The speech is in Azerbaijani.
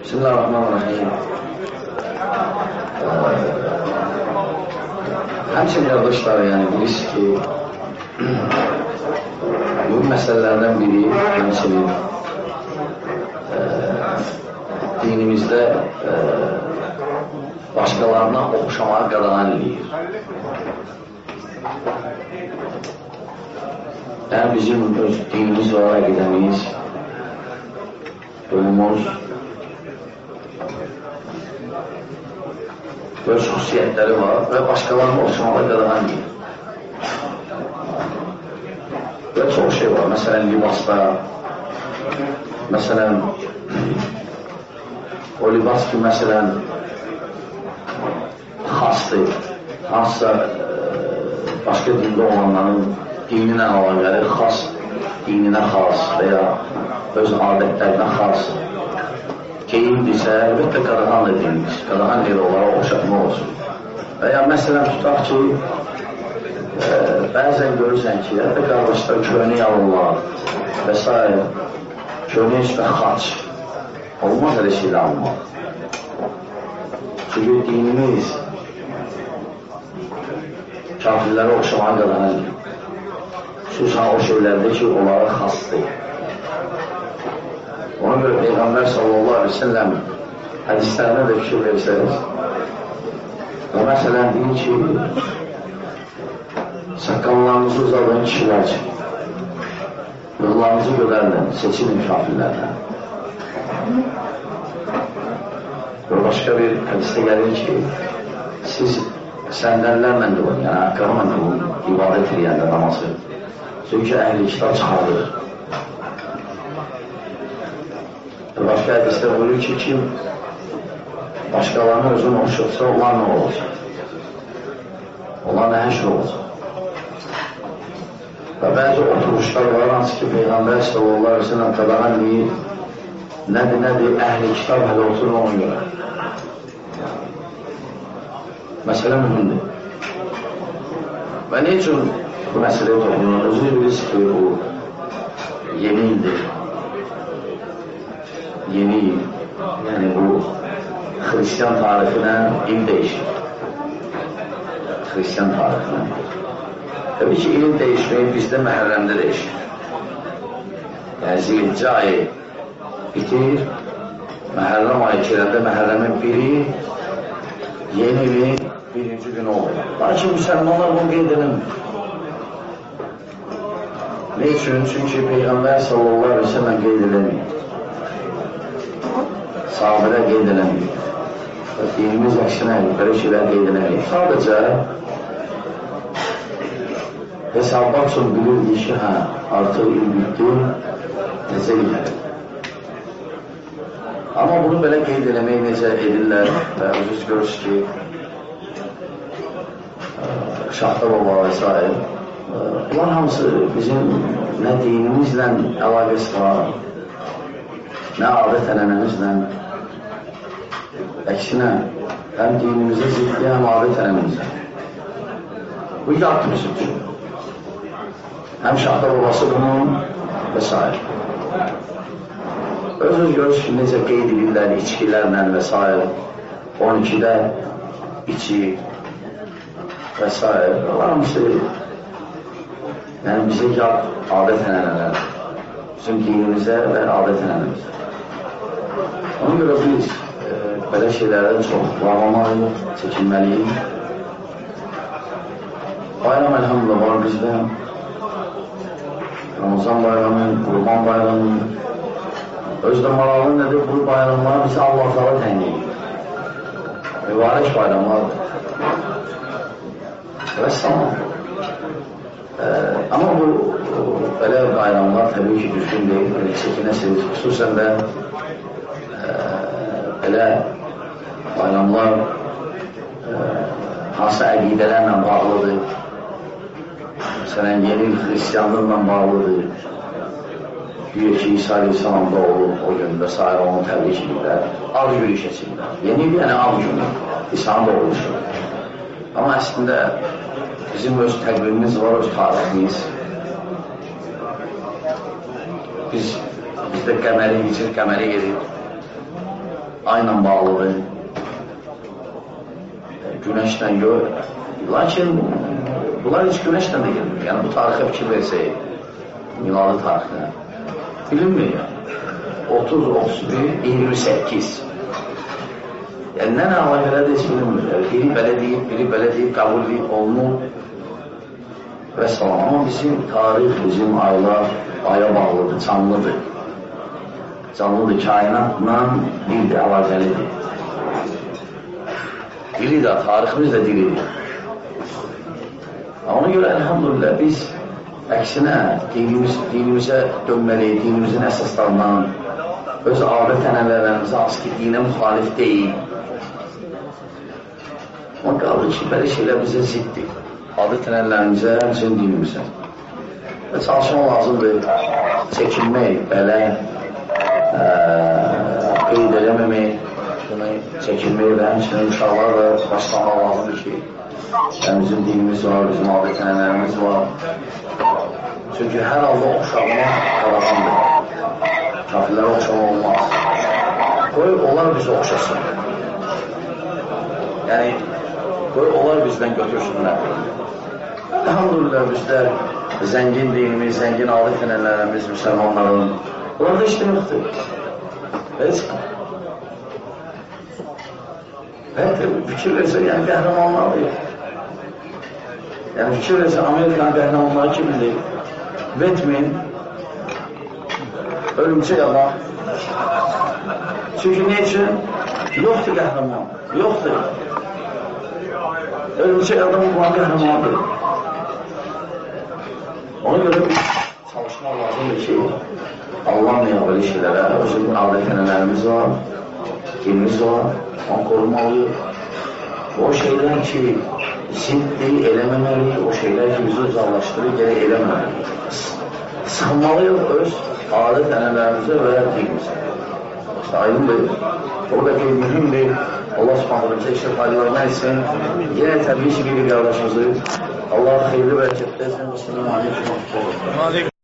Bismillahirrahmanirrahim. Həmçinin qardaşlar, yəni bilirsiniz ki, bu məsələlərdən biri həmçinin dinimizdə başqalarına oxşamağa qadağan edir. Yəni bizim öz dinimiz var, əqidəmiz, yolumuz, öz xüsusiyyətləri var və başqalarına oxşamağa qadağan edir. Və çox şey var, məsələn libasda, məsələn o libas ki, məsələn xasdır, hansısa başqa dində olanların dininə əlaqəli xas, dininə xas və ya öz adətlərinə xas geyindirsə, əlbəttə qadağan edilmiş, qadağan edil olaraq oxşatma olsun. Və ya məsələn tutaq ki, bəzən görürsən ki, hətta qardaşlar köynək alırlar və s. köynək üstə xaç olmaz elə şeylə almaq. Çünki dinimiz kafirlərə oxşamağa qadağan edir. Xüsusən o şeylərdə ki, onlara xasdır. Ona görə Peyğəmbər sallallahu aleyhi ve sellem hədislərinə də fikir versəniz və məsələn deyir ki, saqqallarınızı uzadan kişilər üçün yollarınızı gödərdən, seçinin kafirlərdən. Və başqa bir hədisdə gəlir ki, siz səndəllərlə də olun, yəni ayaqqabıyla da olun, ibadət edəndə namazı. Çünki əhli kitab çıxardır. Başqa hədisdə buyurur ki, kim başqalarını özünü oxşatsa, onlar nə olacaq? Onlar nə həşr olacaq? Və bəzi oturuşlar var, hansı ki, Peyğəmbər sallallahu aleyhi ve sellem qadağan deyir, nədir, əhli kitab hələ oturur ona görə. Məsələ mühümdür. Və nə üçün bu məsələyə toxunur? Özünüz bilirsiniz ki, bu yeni ildir. Yeni il, yəni bu Hristiyan tarixinə il dəyişir. Hristiyan tarixinə. Təbii ki, ilin dəyişməyi bizdə Məhərrəmdə dəyişir. Yəni Zilhicce ayı bitir, Məhərrəm ayı kirəndə Məhərrəmin biri, yeni ilin birinci günü olur. Lakin müsəlmanlar bunu qeyd edilmir. Ne üçün? Çünki Peyğəmbər sallallahu aleyhi ve sellem qeyd edilmir. Sahabələr qeyd edilmir. Dinimiz əksinə belə şeylər qeyd edilmir. Sadəcə hesablar üçün bilirdik ki, artıq il bitdi, necə ildir. Amma bunu belə qeyd eləmək necə edirlər və özünüz görürsünüz ki, Şahda Baba və s. Bunlar hamısı bizim nə dinimizlə əlaqəsi var, nə adət ənənəmizlə, əksinə, həm dinimizə ziddi, həm adət ənənəmizə. Bu yaddır bizim üçün. Həm Şahda Babası bunun və s. Özünüz görürsünüz ki, necə qeyd edirlər içkilərlə və s. 12-də içi və s. Onlar hamısı yəni bizə yad adət ənənələr, bizim dinimizə və adət ənənəmizə. Ona görə biz belə şeylərdən çox bağlamalıyıq, çəkinməliyik. Bayram əlhamdülillah var bizdə. Ramazan bayramı, Qurban bayramı. Özdə maraqlı nədir? Bu bayramlar bizə Allah Teala təyin edir. Mübarək bayramlardır. Və salam. Amma bu belə bayramlar təbii ki, düzgün deyil, çəkinəsiniz. Xüsusən də belə bayramlar hansı əqidələrlə bağlıdır. Məsələn, yeni Hristiyanlıqla bağlıdır. Güya ki, İsa Aleyhisselam da olur o gün və s. onu təbrik edirlər. Ağ günü keçirlər. Yeni bir yəni ağ günü. İsa'nın doğuluşu. Amma əslində bizim öz təqvimimiz var, öz tariximiz. Bizdə qəməri geçir, qəməri gedir. ayla bağlıdır, günəşlə yox. Lakin bunlar heç günəşlə də gelmir. Yəni bu tarixə fikir versək, miladi tarixlə bilinmir yəni. 30, 31, 28. Yəni nə əlaqələr heç bilinmir. Biri belə deyib, qəbul deyib, olunur və salam. Amma bizim tarix, bizim aylar aya bağlıdır, canlıdır. Canlıdır, kainatla dildir, əlaqəlidir. Dili də, tariximiz də dilidir. Ona görə, elhamdülillah, biz əksinə dinimizə dönməliyik, dinimizin əsaslarından, öz adət-ənənələrimizə az ki, dinə müxalif deyil. Amma qalır ki, belə şeylər bizə ziddir. Adət-ənənələrimizə, bizim dinimizə. Və çalışmaq lazımdır, çəkinmək, belə qeyd eləməmək, çəkilmək və həmçinin uşaqlar da başlamaq lazımdır ki, bizim dinimiz var, bizim adət-ənənələrimiz var. Çünki hər halda oxşamaq qadağandır. Kafirlərə oxşamaq olmaz. Qoy, onlar bizi oxşasın. Yəni, qoy, onlar bizdən götürsünlər. Elhamdülillah, bizdə zəngin dinimiz, zəngin adət-ənənələrimiz, müsəlmanların, bunlarda heç də yoxdur. Heç hətta fikir versə, yəni qəhrəmanları yox. Yəni fikir versə, Amerikanın qəhrəmanları kimdir? Batman, ölümcək adam. Çünki ne üçün? Yoxdur qəhrəman, yoxdur. Ölümcək adam olan qəhrəmandır. Ona görə biz çalışmaq lazımdır ki, Allah'ın böyle şeylərə, özünün adət-ənənələrimiz var, dinimiz var, onu korumalıyıq. O şeyler ki, ziddi eləməməliyik, o şeyler ki, bizi uzaqlaşdırır, gerək eləməməliyik. Sıxılmalıyıq öz adət-ənənələrimizə və dinimizə. İşte aydındır, oradaki mühimdir. Allah subhanahu bize işe faydalarına etsin. Yine təbii ki, bir qardaşımızı Allah xeyirli və əleykum.